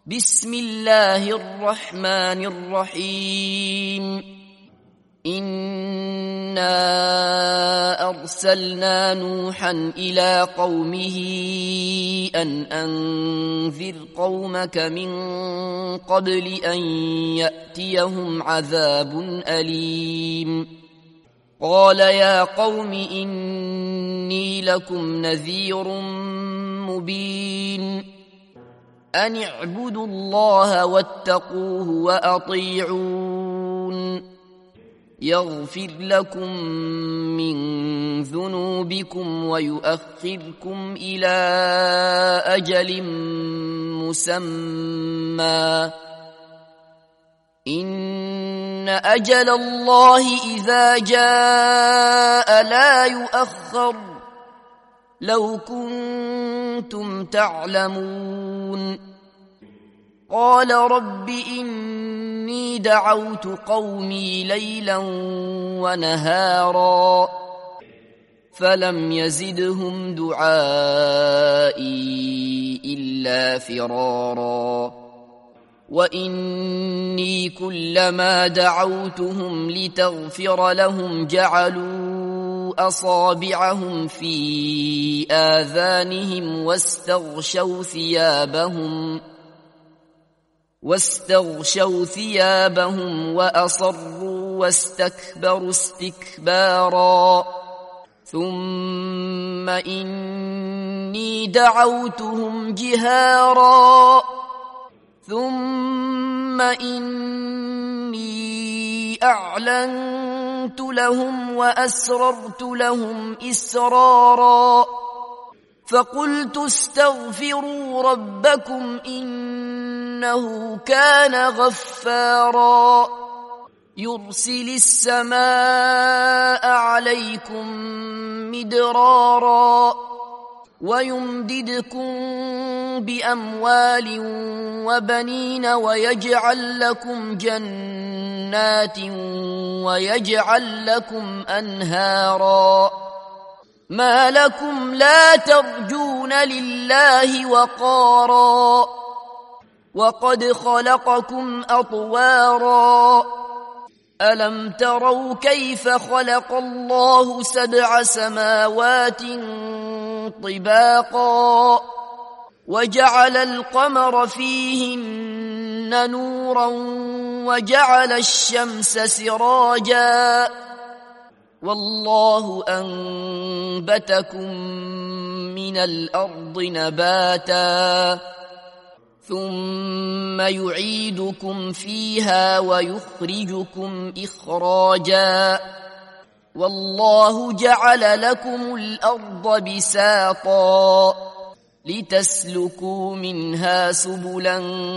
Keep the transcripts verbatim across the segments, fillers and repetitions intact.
بسم الله الرحمن الرحيم إنا أرسلنا نوحا إلى قومه أن أنذر قومك من قبل أن يأتيهم عذاب أليم قال يا قوم إني لكم نذير مبين أن اعبدوا الله واتقوه وأطيعون يغفر لكم من ذنوبكم ويؤخركم إلى أجل مسمى إن أجل الله إذا جاء لا يؤخر لو كنتم تعلمون قال رب إني دعوت قومي ليلا ونهارا فلم يزدهم دعائي إلا فرارا وإني كلما دعوتهم لتغفر لهم جعلوا أصابعهم في آذانهم واستغشوا ثيابهم واستغشوا ثيابهم وأصروا واستكبروا استكبارا ثم إني دعوتهم جهارا ثم إني أعلنت لهم وأسررت لهم إسرارا فقلت استغفروا ربكم إنه كان غفارا يرسل السماء عليكم مدرارا ويمددكم بأموال وبنين ويجعل لكم جنات ويجعل لكم أنهارا ما لكم لا ترجون لله وقارا وقد خلقكم أطوارا ألم تروا كيف خلق الله سبع سماوات طباقا وجعل القمر فيهن نورا وجعل الشمس سراجا والله أنبتكم من الأرض نباتا ثم يعيدكم فيها ويخرجكم إخراجا والله جعل لكم الأرض بساطا لتسلكوا منها سبلا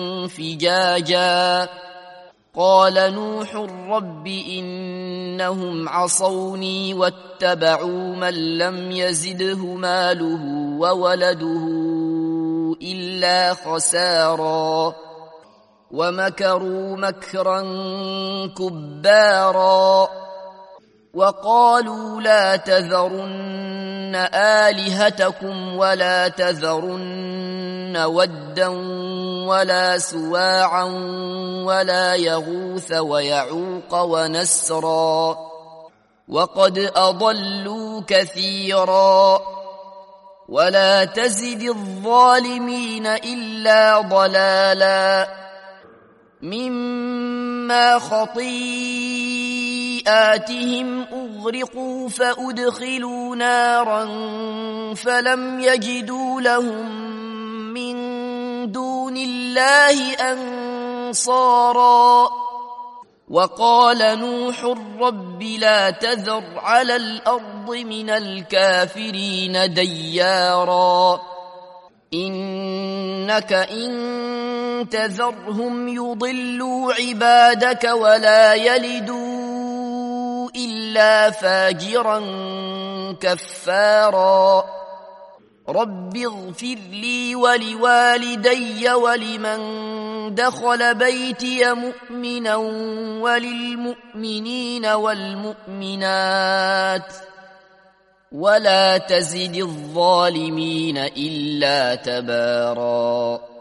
فجاجا قال نوح رب إنهم عصوني واتبعوا من لم يزده ماله وولده إلا خسارا ومكروا مكرا كبارا وقالوا لا تذرن آلهتكم ولا تذرن ودا ولا سواعا ولا يغوث ويعوق ونسرا وقد أضلوا كثيرا ولا تزد الظالمين إلا ضلالا مما خطيئاتهم أغرقوا فأدخلوا نارا فلم يجدوا لهم من دون الله أنصارا وقال نوح رب لا تذر على الأرض من الكافرين ديارا إنك إن تذرهم يضلوا عبادك ولا يلدوا إلا فاجرا كفارا رب اغفر لي ولوالدي ولمن دخل بيتي مؤمنا وللمؤمنين والمؤمنات ولا تزد الظالمين إلا تباراً.